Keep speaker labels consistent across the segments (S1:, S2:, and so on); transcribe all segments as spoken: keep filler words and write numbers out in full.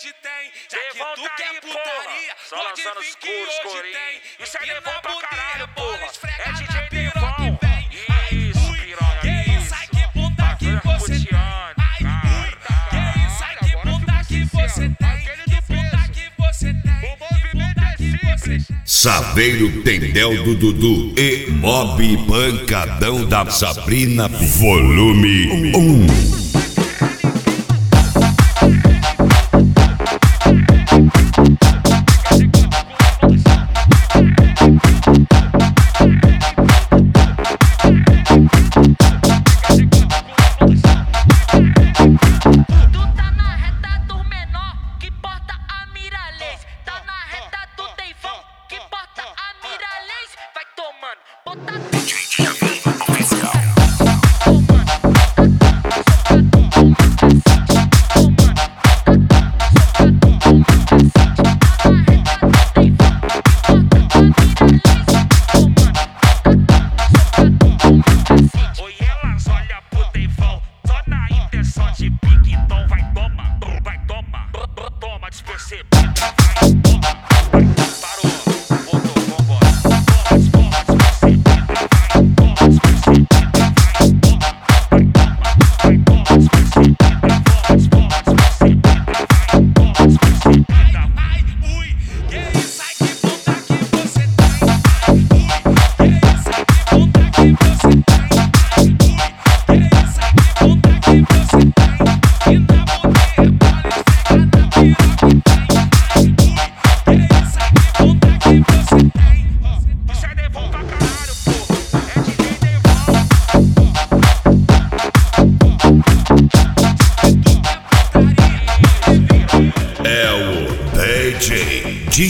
S1: hoje tem. Já que
S2: Devon
S1: tu
S2: tá
S1: quer
S2: aí,
S1: putaria,
S2: porra. Só
S1: pode
S2: lançando
S1: vir
S2: os
S1: que
S2: puros,
S1: hoje
S2: corinho.
S1: tem.
S2: Isso é
S1: Empina
S2: Devon
S1: a
S2: pra
S1: bunda e
S2: caralho,
S1: rebola,
S2: porra.
S1: esfrega
S2: É
S1: na
S2: D J
S1: piroca e
S2: Devon.
S1: vem. Ai,
S2: Isso,
S1: ui,
S2: piranha,
S1: que isso, ai
S2: isso.
S1: que bunda que
S2: Bagulho
S1: você tem.
S2: Putiane,
S1: Ai, ui,
S2: cara.
S1: que isso, ai que bunda que você tem. Que bunda que você tem. Que bunda que você tem.
S3: Saveiro Tendel do Dudu e Mob Pancadão da Sabrina, volume um.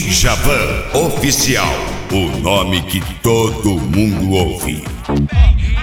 S3: Djavan Oficial, o nome que todo mundo ouve.